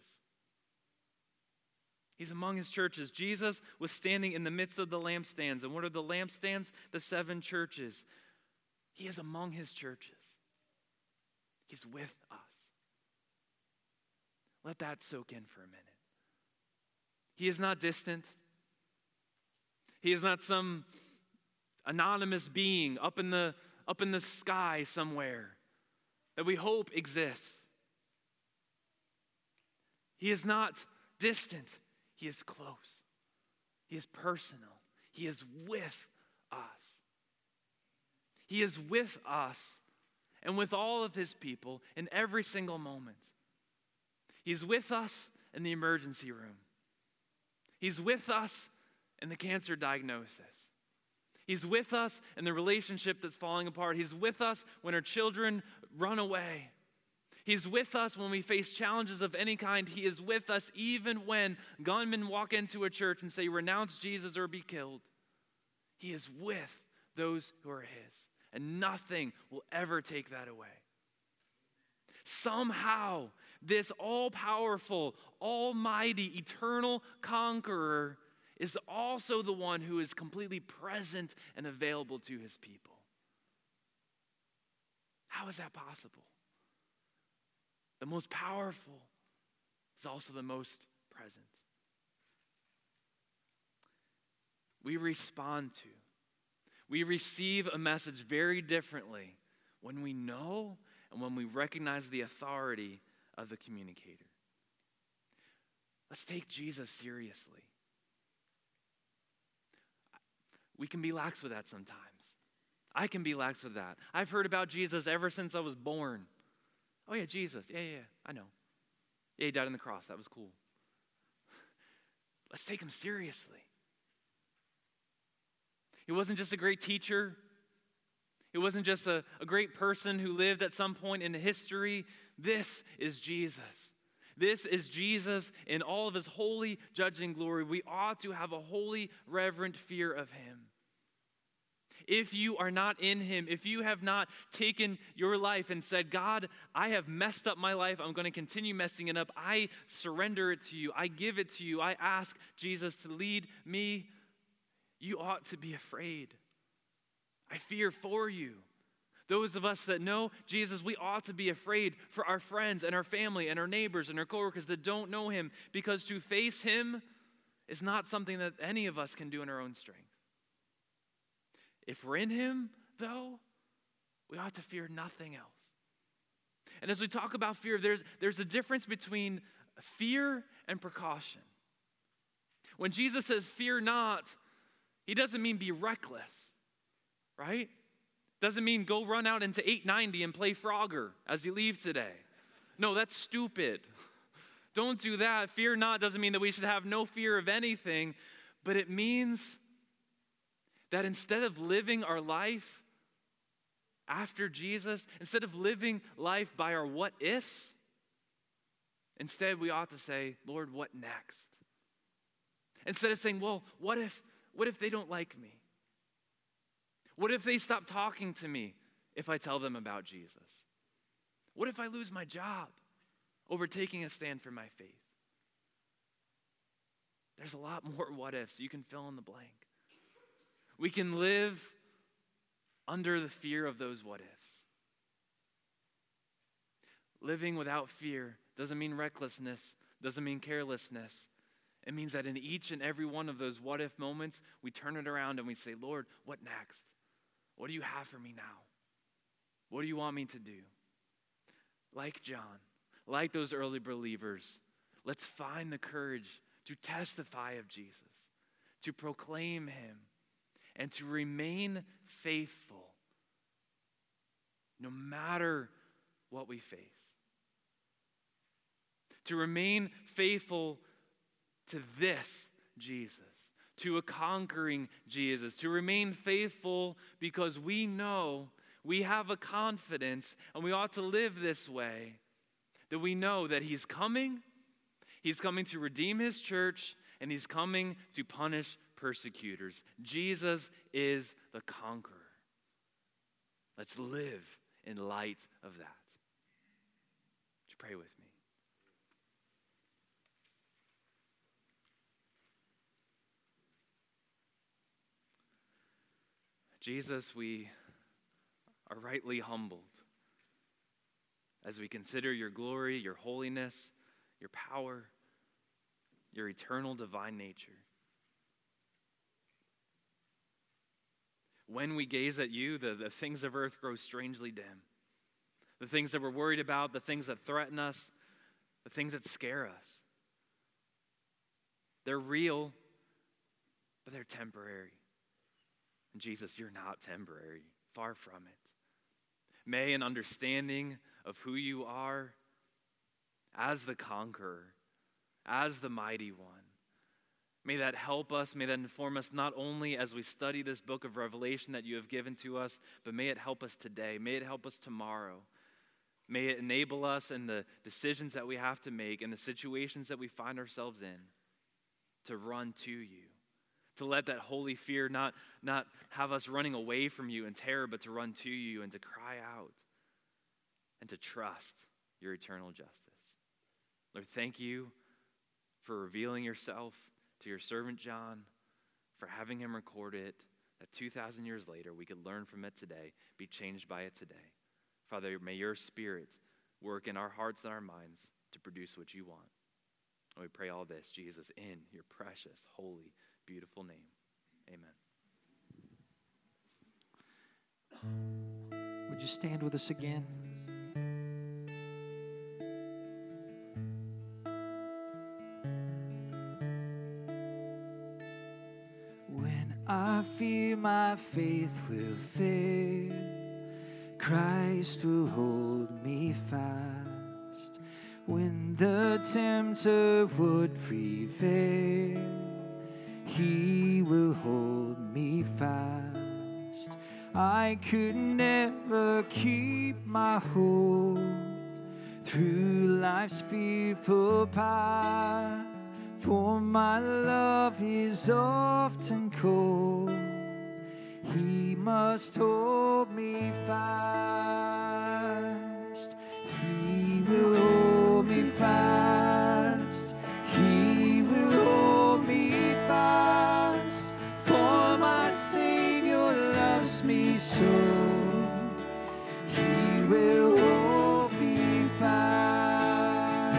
He's among his churches. Jesus was standing in the midst of the lampstands. And what are the lampstands? The seven churches. He is among his churches. He's with us. Let that soak in for a minute. He is not distant. He is not some anonymous being up in the, up in the sky somewhere that we hope exists. He is not distant. He is close. He is personal. He is with us. He is with us and with all of his people in every single moment. He's with us in the emergency room. He's with us in the cancer diagnosis. He's with us in the relationship that's falling apart. He's with us when our children run away. He's with us when we face challenges of any kind. He is with us even when gunmen walk into a church and say, renounce Jesus or be killed. He is with those who are his. And nothing will ever take that away. Somehow, this all-powerful, almighty, eternal conqueror is also the one who is completely present and available to his people. How is that possible? The most powerful is also the most present. We respond to, we receive a message very differently when we know and when we recognize the authority of the communicator. Let's take Jesus seriously. We can be lax with that sometimes. I can be lax with that. I've heard about Jesus ever since I was born. Oh yeah, Jesus. Yeah, yeah, yeah, I know. Yeah, he died on the cross. That was cool. Let's take him seriously. He wasn't just a great teacher. He wasn't just a, a great person who lived at some point in history. This is Jesus. This is Jesus in all of his holy judging glory. We ought to have a holy, reverent fear of him. If you are not in him, if you have not taken your life and said, God, I have messed up my life, I'm going to continue messing it up, I surrender it to you, I give it to you, I ask Jesus to lead me, you ought to be afraid. I fear for you. Those of us that know Jesus, we ought to be afraid for our friends and our family and our neighbors and our coworkers that don't know him, because to face him is not something that any of us can do in our own strength. If we're in him, though, we ought to fear nothing else. And as we talk about fear, there's, there's a difference between fear and precaution. When Jesus says, fear not, he doesn't mean be reckless, right? Doesn't mean go run out into eight ninety and play Frogger as you leave today. No, that's stupid. Don't do that. Fear not doesn't mean that we should have no fear of anything, but it means that instead of living our life after Jesus, instead of living life by our what ifs, instead we ought to say, Lord, what next? Instead of saying, well, what if, what if they don't like me? What if they stop talking to me if I tell them about Jesus? What if I lose my job over taking a stand for my faith? There's a lot more what ifs. You can fill in the blank. We can live under the fear of those what ifs. Living without fear doesn't mean recklessness, doesn't mean carelessness. It means that in each and every one of those what if moments, we turn it around and we say, Lord, what next? What do you have for me now? What do you want me to do? Like John, like those early believers, let's find the courage to testify of Jesus, to proclaim him, and to remain faithful no matter what we face. To remain faithful to this Jesus, to a conquering Jesus, to remain faithful because we know, we have a confidence, and we ought to live this way, that we know that he's coming, he's coming to redeem his church, and he's coming to punish persecutors. Jesus is the conqueror. Let's live in light of that. Would you pray with me? Jesus, we are rightly humbled as we consider your glory, your holiness, your power, your eternal divine nature. When we gaze at you, the, the things of earth grow strangely dim. The things that we're worried about, the things that threaten us, the things that scare us. They're real, but they're temporary. And Jesus, you're not temporary, far from it. May an understanding of who you are as the conqueror, as the mighty one, may that help us, may that inform us not only as we study this book of Revelation that you have given to us, but may it help us today, may it help us tomorrow. May it enable us in the decisions that we have to make and the situations that we find ourselves in to run to you. To let that holy fear not, not have us running away from you in terror, but to run to you and to cry out and to trust your eternal justice. Lord, thank you for revealing yourself to your servant John, for having him record it, that two thousand years later we could learn from it today, be changed by it today. Father, may your Spirit work in our hearts and our minds to produce what you want. And we pray all this, Jesus, in your precious, holy, beautiful name. Amen. Would you stand with us again? When I fear my faith will fail, Christ will hold me fast. When the tempter would prevail, he will hold me fast. I could never keep my hold through life's fearful path, for my love is often cold. He must hold me fast. He will hold me fast. He will hold me fast. For my Savior loves me so. He will hold me fast.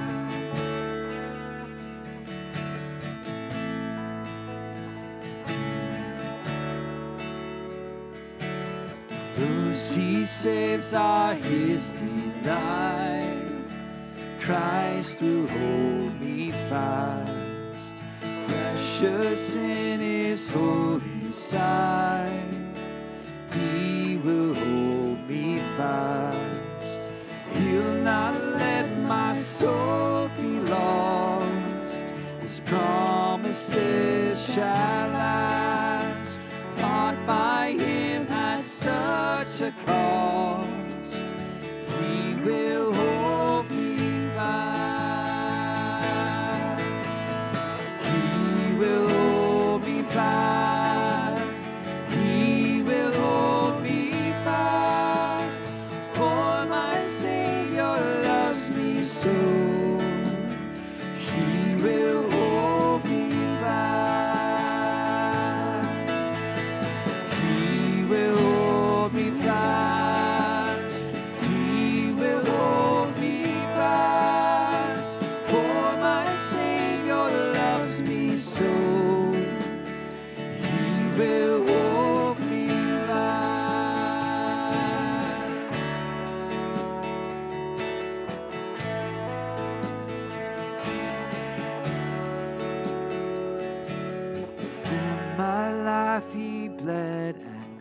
Those he saves are his delight. Christ will hold me fast. Precious in his holy sight, he will hold me fast. He'll not let my soul be lost. His promises shall last. Bought by him at such a cost, he will hold me fast. He will hold me fast. He will hold me fast. For my Savior loves me so. He will hold me fast. He will hold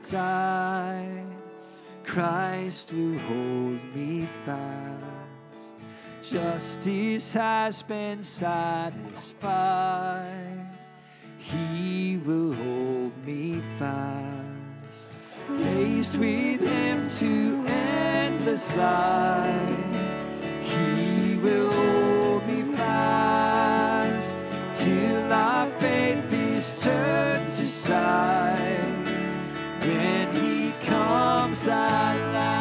tide, Christ will hold me fast. Justice has been satisfied, He will hold me fast. Raised with Him to endless life, He will hold me fast till our faith is turned to sight. When He comes at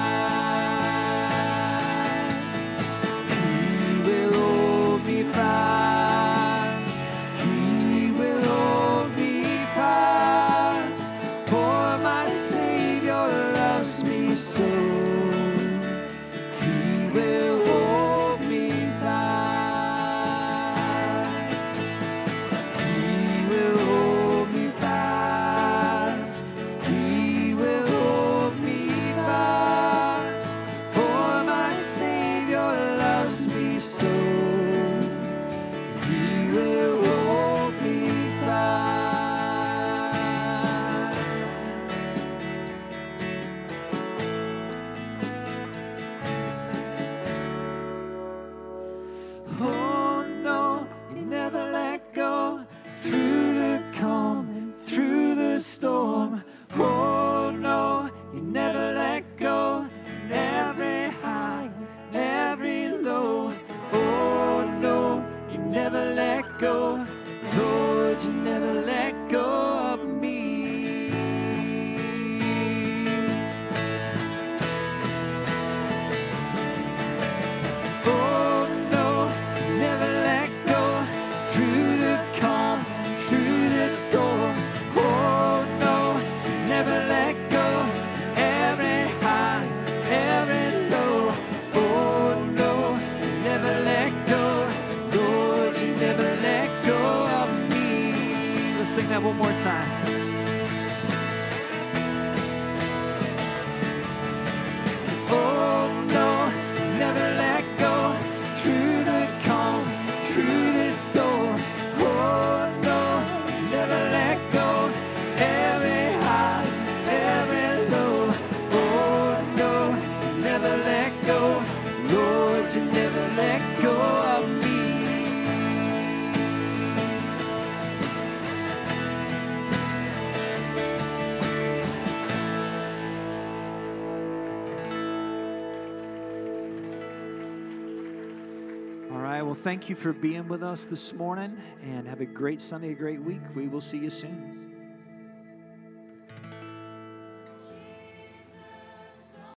last, He will hold me fast. He will hold me fast. For my Savior loves me so. He will hold me fast. He will hold me fast. He will hold me fast. For my Savior loves me so. He will hold me fast. Oh no, you never let go. Through the calm and through the storm. Oh no, you never let go. In every high, every low. Oh no, you never let go. Lord, you never let go of me. Oh no, you never let go. Through the calm, through the storm. Oh no, you never let go. Every high, every low. Oh no, you never let go. Lord, you never let go of me. Let's sing that one more time. Oh no, never let go. Through the calm, through the storm. Oh no, never let go. Every high, every low. Oh no, never let go. Lord, you never let go of me. All right, well, thank you for being with us this morning, and have a great Sunday, a great week. We will see you soon.